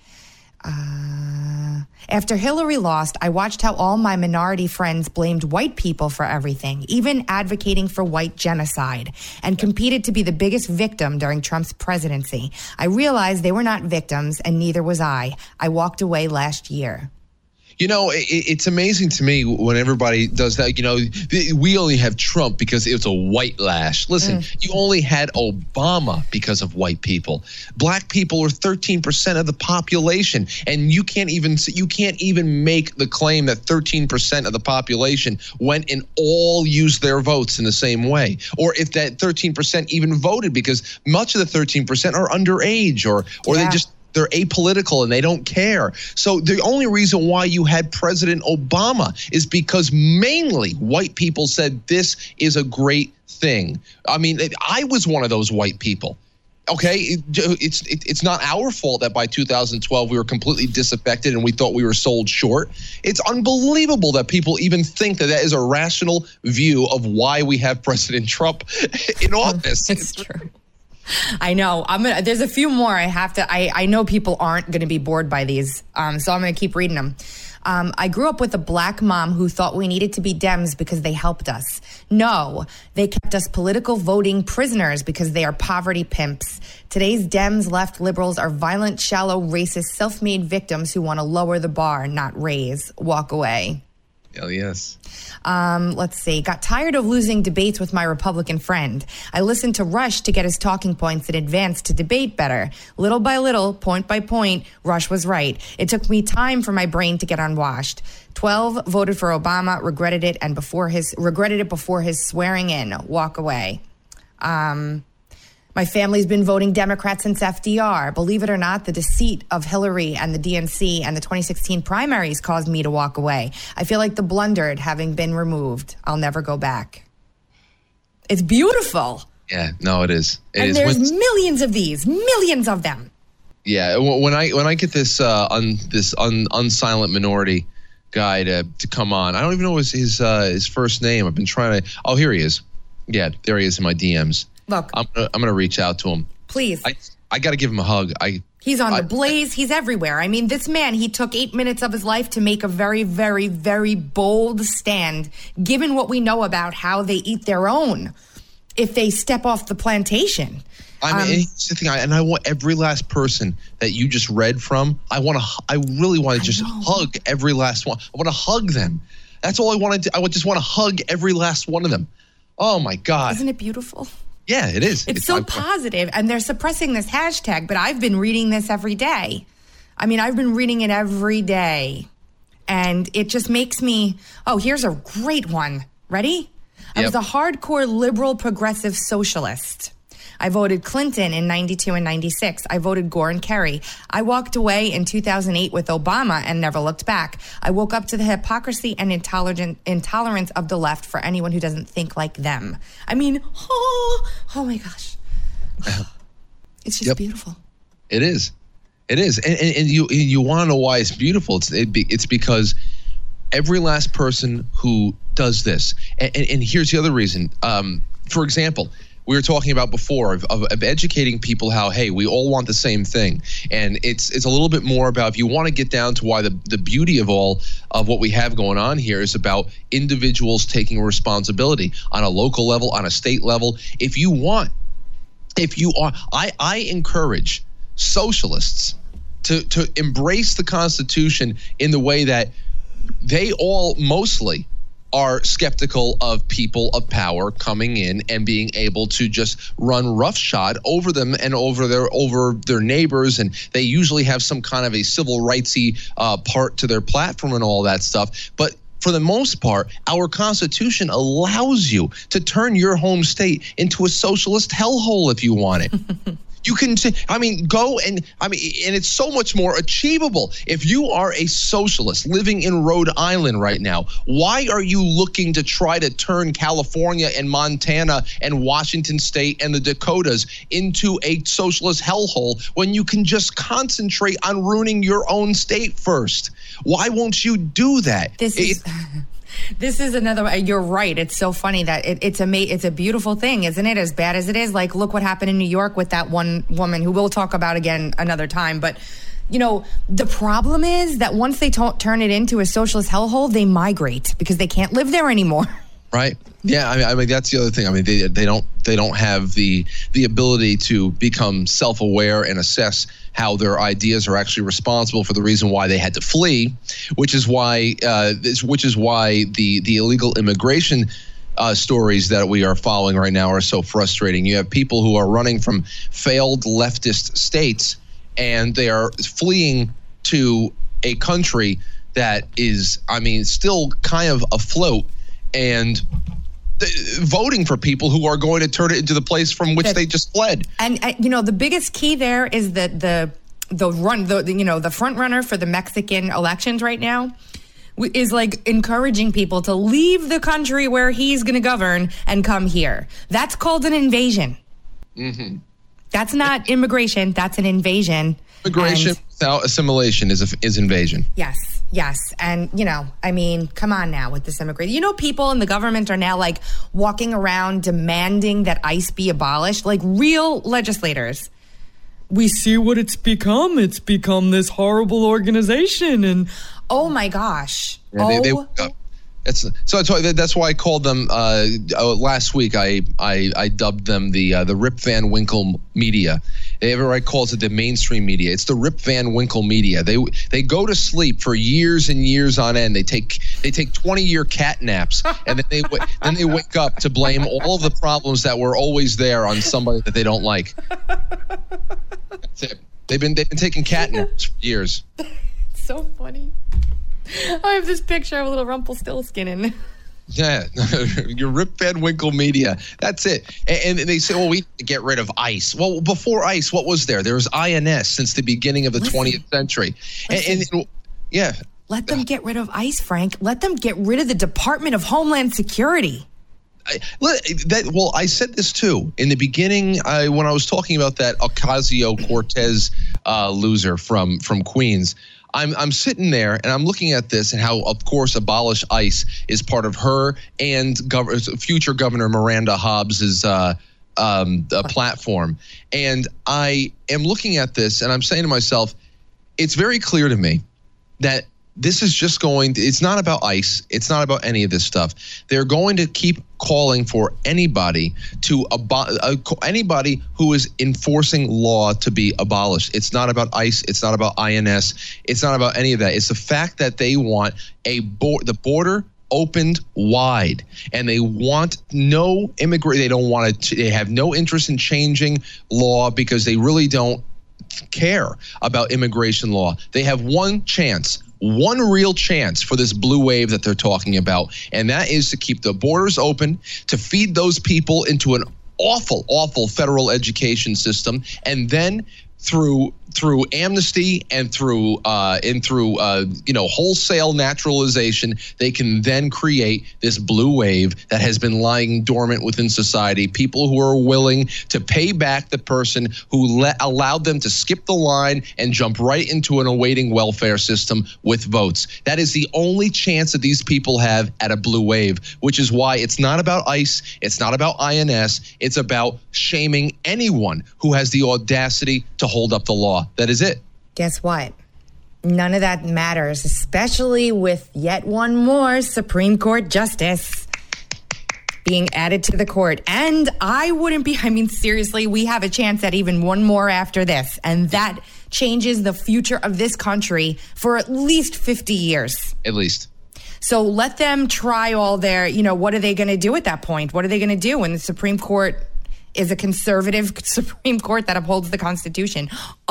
After Hillary lost, I watched how all my minority friends blamed white people for everything, even advocating for white genocide, and competed to be the biggest victim during Trump's presidency. I realized they were not victims, and neither was I. I walked away last year. You know, it's amazing to me when everybody does that. You know, we only have Trump because it's a white lash. Listen, you only had Obama because of white people. Black people are 13% of the population, and you can't even make the claim that 13% of the population went and all used their votes in the same way, or if that 13% even voted, because much of the 13% are underage, or they're apolitical and they don't care. So the only reason why you had President Obama is because mainly white people said this is a great thing. I mean, I was one of those white people. Okay, it's not our fault that by 2012 we were completely disaffected and we thought we were sold short. It's unbelievable that people even think that is a rational view of why we have President Trump in office. It's true. I know. There's a few more I have to. I know people aren't going to be bored by these, so I'm going to keep reading them. I grew up with a black mom who thought we needed to be Dems because they helped us. No, they kept us political voting prisoners because they are poverty pimps. Today's Dems, left liberals are violent, shallow, racist, self-made victims who want to lower the bar, not raise. Walk away. Hell yes. Let's see. Got tired of losing debates with my Republican friend. I listened to Rush to get his talking points in advance to debate better. Little by little, point by point, Rush was right. It took me time for my brain to get unwashed. 12 voted for Obama, regretted it before his swearing in. Walk away. My family's been voting Democrat since FDR. Believe it or not, the deceit of Hillary and the DNC and the 2016 primaries caused me to walk away. I feel like the blundered having been removed. I'll never go back. It's beautiful. Yeah, no, it is. There's millions of these, millions of them. Yeah, when I get this unsilent minority guy to come on, I don't even know his first name. I've been trying to. Oh, here he is. Yeah, there he is in my DMs. Look, I'm gonna reach out to him. Please. I got to give him a hug. He's on the Blaze. He's everywhere. I mean, this man, he took 8 minutes of his life to make a very, very, very bold stand, given what we know about how they eat their own if they step off the plantation. I mean, it's the thing, and I want every last person that you just read from. I really want to just hug every last one. I want to hug them. That's all I want to do. I just want to hug every last one of them. Oh my God! Isn't it beautiful? Yeah, it is. It's so positive, and they're suppressing this hashtag, but I've been reading this every day. I mean, I've been reading it every day, and it just makes me, here's a great one. Ready? I was a hardcore liberal progressive socialist. I voted Clinton in 92 and 96. I voted Gore and Kerry. I walked away in 2008 with Obama and never looked back. I woke up to the hypocrisy and intolerance of the left for anyone who doesn't think like them. I mean, oh my gosh. It's just beautiful. It is. It is. And you want to know why it's beautiful. It's because every last person who does this, and here's the other reason. For example, we were talking about before of educating people how, hey, we all want the same thing. And it's a little bit more about, if you want to get down to why the beauty of all of what we have going on here is about individuals taking responsibility on a local level, on a state level. I encourage socialists to embrace the Constitution in the way that they all mostly are skeptical of people of power coming in and being able to just run roughshod over them and over their neighbors, and they usually have some kind of a civil rightsy part to their platform and all that stuff. But for the most part, our Constitution allows you to turn your home state into a socialist hellhole if you want it. You can, go and it's so much more achievable. If you are a socialist living in Rhode Island right now, why are you looking to try to turn California and Montana and Washington State and the Dakotas into a socialist hellhole when you can just concentrate on ruining your own state first? Why won't you do that? This is another. You're right. It's so funny that it's a beautiful thing, isn't it? As bad as it is, like look what happened in New York with that one woman who we'll talk about again another time. But the problem is that once they turn it into a socialist hellhole, they migrate because they can't live there anymore. Right. Yeah. I mean that's the other thing. I mean they don't have the ability to become self-aware and assess how their ideas are actually responsible for the reason why they had to flee, which is why the illegal immigration stories that we are following right now are so frustrating. You have people who are running from failed leftist states, and they are fleeing to a country that is, still kind of afloat, and voting for people who are going to turn it into the place from which they just fled. And the biggest key there is that the front runner for the Mexican elections right now is like encouraging people to leave the country where he's going to govern and come here. That's called an invasion. Mm-hmm. That's not immigration. That's an invasion. Immigration without assimilation is invasion. Yes. And, come on now with this immigration. People in the government are now like walking around demanding that ICE be abolished, like real legislators. We see what it's become. It's become this horrible organization. And oh my gosh. Yeah, that's why I called them last week. I dubbed them the Rip Van Winkle media. Everybody calls it the mainstream media. It's the Rip Van Winkle media. They go to sleep for years and years on end. They take 20-year cat naps, and then they wake up to blame all of the problems that were always there on somebody that they don't like. That's it. They've been taking cat naps for years. It's so funny. I have this picture of a little Rumpelstiltskin in. Yeah, your Rip Van Winkle media. That's it. And they say, we need to get rid of ICE. Well, before ICE, what was there? There was INS since the beginning of the 20th century. Yeah. Let them get rid of ICE, Frank. Let them get rid of the Department of Homeland Security. I said this too in the beginning when I was talking about that Ocasio-Cortez loser from Queens. I'm sitting there and I'm looking at this and how, of course, abolish ICE is part of her and future Governor Miranda Hobbs's platform. And I am looking at this and I'm saying to myself, it's very clear to me that this is just it's not about ICE. It's not about any of this stuff. They're going to keep calling for anybody anybody who is enforcing law to be abolished. It's not about ICE. It's not about INS. It's not about any of that. It's the fact that they want the border opened wide, and they want no immigrant. They don't want to. They have no interest in changing law because they really don't care about immigration law. They have one real chance for this blue wave that they're talking about, and that is to keep the borders open, to feed those people into an awful federal education system, and then through amnesty and through wholesale naturalization, they can then create this blue wave that has been lying dormant within society. People who are willing to pay back the person who allowed them to skip the line and jump right into an awaiting welfare system with votes. That is the only chance that these people have at a blue wave, which is why it's not about ICE, it's not about INS, it's about shaming anyone who has the audacity to hold up the law. That is it. Guess what? None of that matters, especially with yet one more Supreme Court justice being added to the court. And seriously, we have a chance at even one more after this. And that changes the future of this country for at least 50 years. At least. So let them try all their, what are they going to do at that point? What are they going to do when the Supreme Court is a conservative Supreme Court that upholds the Constitution?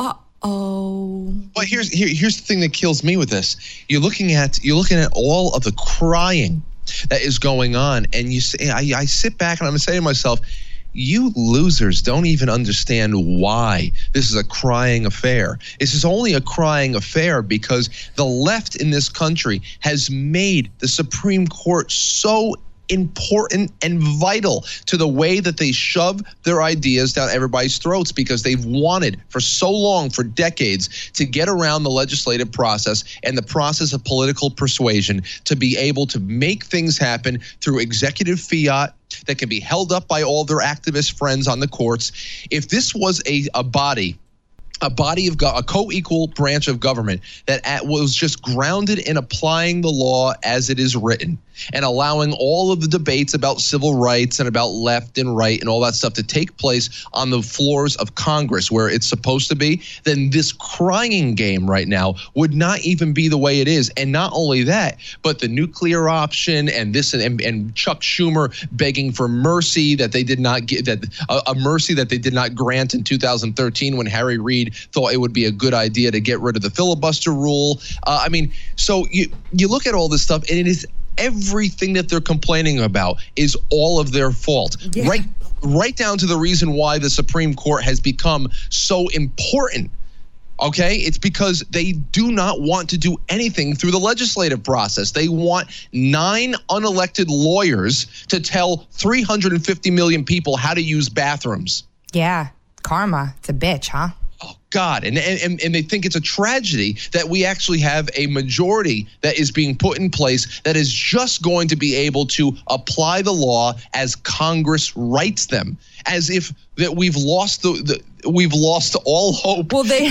Well, here's the thing that kills me with this. You're looking at all of the crying that is going on, and you say, I sit back and I'm saying to myself, you losers don't even understand why this is a crying affair. This is only a crying affair because the left in this country has made the Supreme Court so important and vital to the way that they shove their ideas down everybody's throats, because they've wanted for so long, for decades, to get around the legislative process and the process of political persuasion to be able to make things happen through executive fiat that can be held up by all their activist friends on the courts. If this was a body of a co-equal branch of government that was just grounded in applying the law as it is written and allowing all of the debates about civil rights and about left and right and all that stuff to take place on the floors of Congress where it's supposed to be, then this crying game right now would not even be the way it is. And not only that, but the nuclear option and this and Chuck Schumer begging for mercy that they did not get, that a mercy that they did not grant in 2013 when Harry Reid thought it would be a good idea to get rid of the filibuster rule. So you look at all this stuff, and it is everything that they're complaining about is all of their fault. Yeah. Right down to the reason why the Supreme Court has become so important. Okay, it's because they do not want to do anything through the legislative process. They want 9 unelected lawyers to tell 350 million people how to use bathrooms. Yeah, karma. It's a bitch, huh? Oh, God. And they think it's a tragedy that we actually have a majority that is being put in place that is just going to be able to apply the law as Congress writes them, as if that we've lost we've lost all hope. Well, they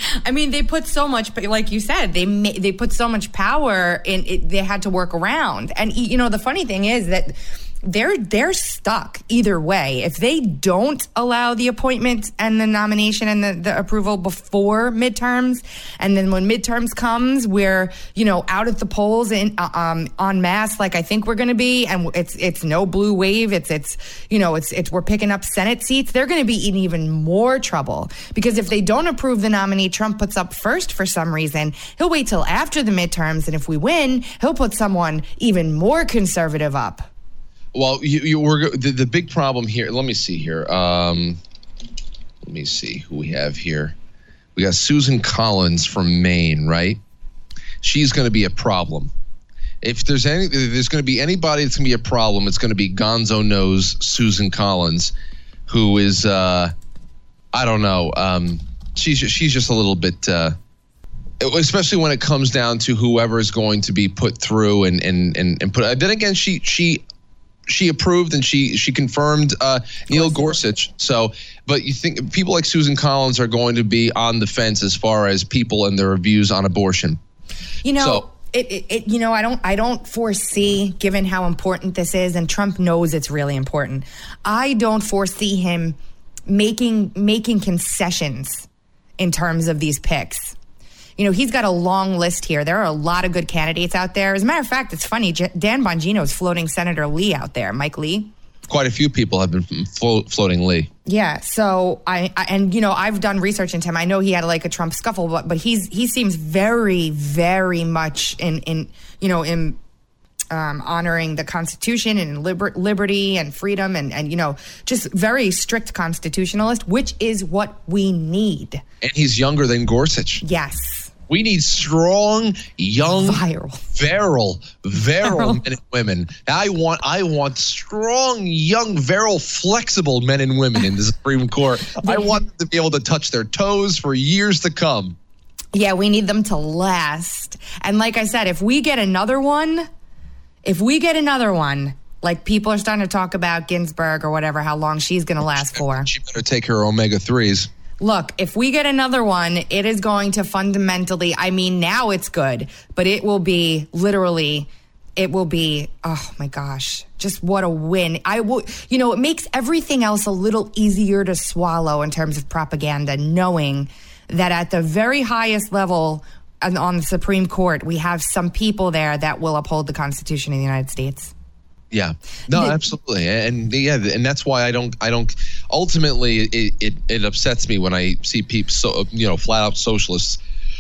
put so much, like you said, they put so much power in it, they had to work around. And, the funny thing is that they're stuck either way. If they don't allow the appointment and the nomination and the approval before midterms, and then when midterms comes, we're, out at the polls and en masse, like I think we're going to be, and it's no blue wave. It's we're picking up Senate seats. They're going to be in even more trouble, because if they don't approve the nominee Trump puts up first for some reason, he'll wait till after the midterms, and if we win, he'll put someone even more conservative up. Well, the big problem here. Let me see here. Let me see who we have here. We got Susan Collins from Maine, right? She's going to be a problem. If there's going to be anybody that's going to be a problem, it's going to be Gonzo Nose Susan Collins, who is I don't know. She's just a little bit. Especially when it comes down to whoever is going to be put through and put. Then again, she approved and she confirmed Neil Gorsuch. So, but you think people like Susan Collins are going to be on the fence as far as people and their views on abortion? I don't foresee, given how important this is, and Trump knows it's really important, I don't foresee him making concessions in terms of these picks. He's got a long list here. There are a lot of good candidates out there. As a matter of fact, it's funny. Dan Bongino is floating Senator Lee out there, Mike Lee. Quite a few people have been floating Lee. Yeah. So I've done research into him. I know he had like a Trump scuffle, but he seems very, very much in honoring the Constitution and liberty and freedom and just very strict constitutionalist, which is what we need. And he's younger than Gorsuch. Yes. We need strong, young, virile men and women. I want strong, young, virile, flexible men and women in the Supreme Court. I want them to be able to touch their toes for years to come. Yeah, we need them to last. And like I said, if we get another one, like people are starting to talk about Ginsburg or whatever, how long she's going to last for. She better take her omega-3s. Look, if we get another one, it is going to fundamentally, now it's good, but it will be, oh my gosh, just what a win. It makes everything else a little easier to swallow in terms of propaganda, knowing that at the very highest level, on the Supreme Court, we have some people there that will uphold the Constitution of the United States. Yeah, no, absolutely. And that's why I don't, ultimately it upsets me when I see people, flat out socialists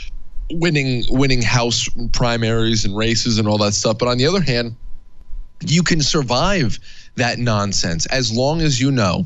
winning House primaries and races and all that stuff. But on the other hand, you can survive that nonsense as long as you know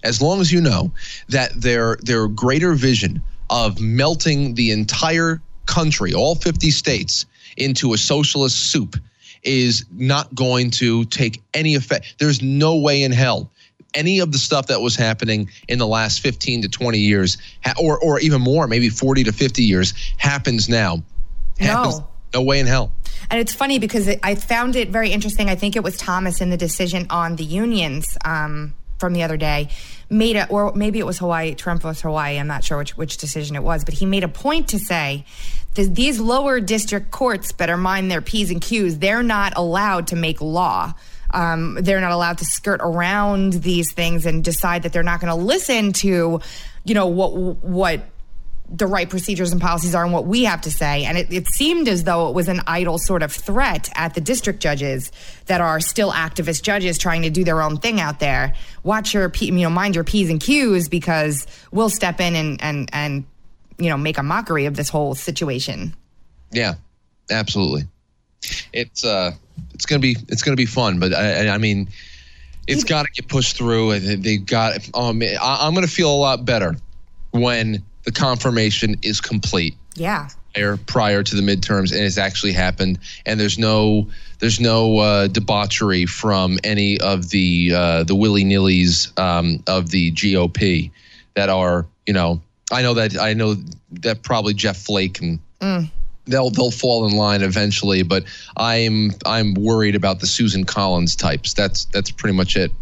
that their greater vision of melting the entire country, all 50 states, into a socialist soup is not going to take any effect. There's no way in hell any of the stuff that was happening in the last 15 to 20 years, or even more, maybe 40 to 50 years, happens now. No way in hell. And it's funny because I found it very interesting. I think it was Thomas in the decision on the unions from the other day or maybe it was Hawaii. Trump was Hawaii. I'm not sure which decision it was, but he made a point to say that these lower district courts better mind their P's and Q's. They're not allowed to make law. They're not allowed to skirt around these things and decide that they're not going to listen to, what the right procedures and policies are and what we have to say. And it seemed as though it was an idle sort of threat at the district judges that are still activist judges trying to do their own thing out there. Watch your, mind your P's and Q's, because we'll step in and make a mockery of this whole situation. Yeah, absolutely. It's gonna be fun, but I mean, it's got to get pushed through. They got. I'm gonna feel a lot better when the confirmation is complete. Yeah. Prior to the midterms, and it's actually happened, and there's no debauchery from any of the willy-nillys of the GOP that are, I know that probably Jeff Flake and they'll fall in line eventually, but I'm worried about the Susan Collins types. That's pretty much it.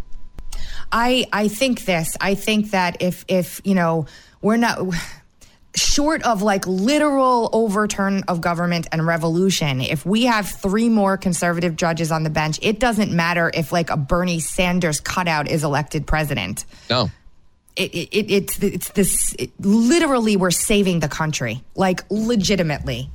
I think that if we're not short of like literal overturn of government and revolution, if we have 3 more conservative judges on the bench, it doesn't matter if like a Bernie Sanders cutout is elected president. No. It's this. Literally, we're saving the country, like legitimately.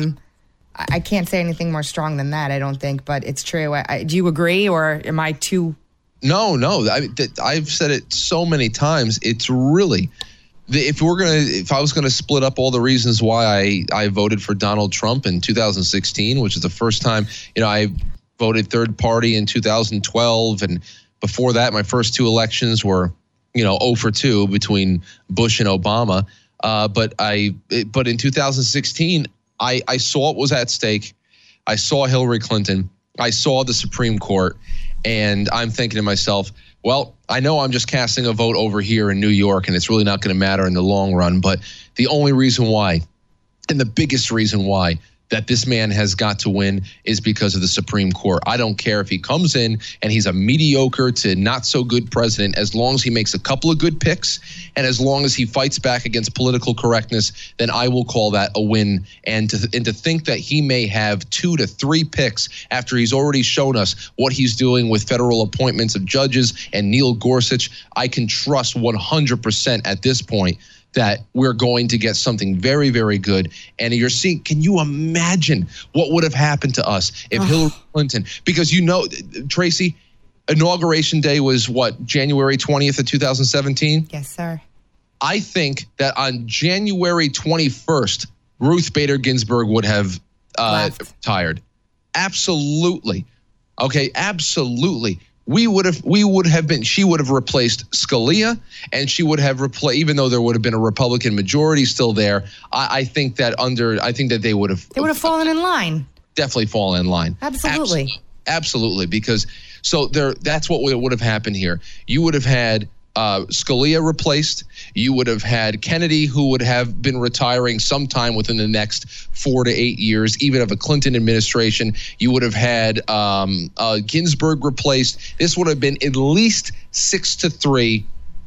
I can't say anything more strong than that, I don't think, but it's true. Do you agree, or am I too? No. I've said it so many times. It's really, if I was gonna split up all the reasons why I voted for Donald Trump in 2016, which is the first time, I voted third party in 2012, and before that, my first 2 elections were 0 for 2 between Bush and Obama. But in 2016, I saw what was at stake. I saw Hillary Clinton. I saw the Supreme Court, and I'm thinking to myself, well, I know I'm just casting a vote over here in New York, and it's really not going to matter in the long run. But the only reason why, and the biggest reason why, that this man has got to win is because of the Supreme Court. I don't care if he comes in and he's a mediocre to not so good president, as long as he makes a couple of good picks and as long as he fights back against political correctness, then I will call that a win. And to think that he may have 2 to 3 picks after he's already shown us what he's doing with federal appointments of judges and Neil Gorsuch, I can trust 100% at this point that we're going to get something very, very good. And you're seeing, can you imagine what would have happened to us if Hillary Clinton, because Tracy, Inauguration Day was what, January 20th of 2017? Yes, sir. I think that on January 21st, Ruth Bader Ginsburg would have retired. Absolutely. Okay, absolutely. She would have replaced Scalia, and she would have replaced, even though there would have been a Republican majority still there. I think that they would have fallen in line. Definitely fallen in line. Absolutely. Because that's what would have happened here. You would have had Scalia replaced. You would have had Kennedy, who would have been retiring sometime within the next 4 to 8 years, even of a Clinton administration. You would have had Ginsburg replaced. This would have been at least 6-3,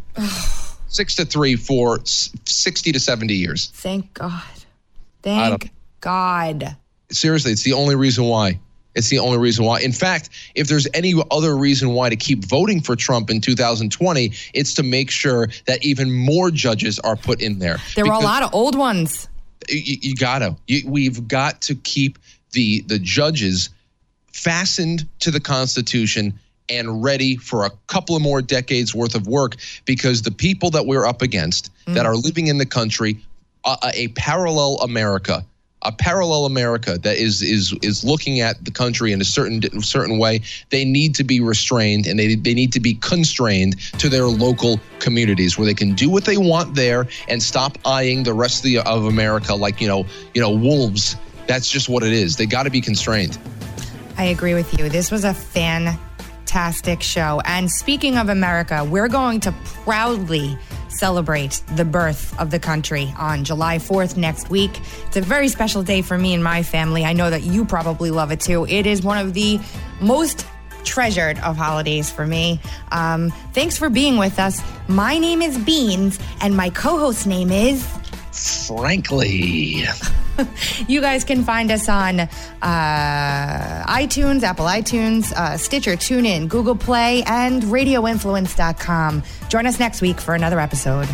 6-3 for 60 to 70 years. Thank God. Thank God. Seriously, it's the only reason why. It's the only reason why. In fact, if there's any other reason why to keep voting for Trump in 2020, it's to make sure that even more judges are put in there. There were a lot of old ones. You gotta. We've got to keep the judges fastened to the Constitution and ready for a couple of more decades worth of work, because the people that we're up against that are living in the country, a parallel America that is looking at the country in a certain way, they need to be restrained, and they need to be constrained to their local communities where they can do what they want there and stop eyeing the rest of America like, wolves. That's just what it is. They got to be constrained. I agree with you. This was a fantastic show. And speaking of America, we're going to proudly celebrate the birth of the country on July 4th next week. It's a very special day for me and my family. I know that you probably love it too. It is one of the most treasured of holidays for me. Thanks for being with us. My name is Beans, and my co-host's name is... Frankly. You guys can find us on iTunes, Apple iTunes, Stitcher, TuneIn, Google Play, and RadioInfluence.com. Join us next week for another episode.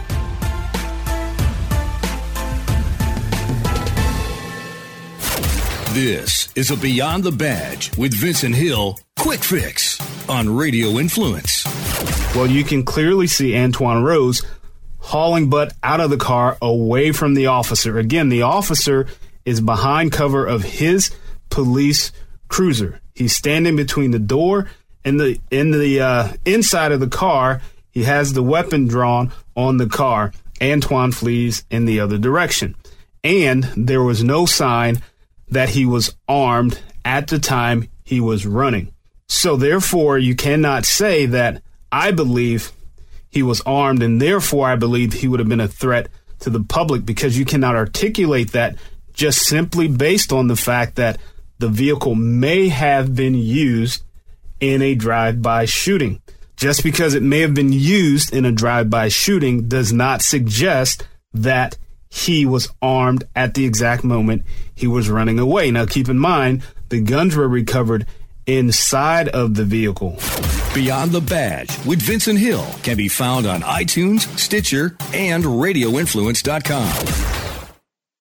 This is a Beyond the Badge with Vincent Hill Quick Fix on Radio Influence. Well, you can clearly see Antwon Rose hauling butt out of the car away from the officer. Again, the officer is behind cover of his police cruiser. He's standing between the door and the inside of the car. He has the weapon drawn on the car. Antwon flees in the other direction. And there was no sign that he was armed at the time he was running. So therefore, you cannot say that I believe he was armed, and therefore I believe he would have been a threat to the public, because you cannot articulate that just simply based on the fact that the vehicle may have been used in a drive-by shooting. Just because it may have been used in a drive-by shooting does not suggest that he was armed at the exact moment he was running away. Now, keep in mind, the guns were recovered inside of the vehicle. Beyond the Badge with Vincent Hill can be found on iTunes, Stitcher, and RadioInfluence.com.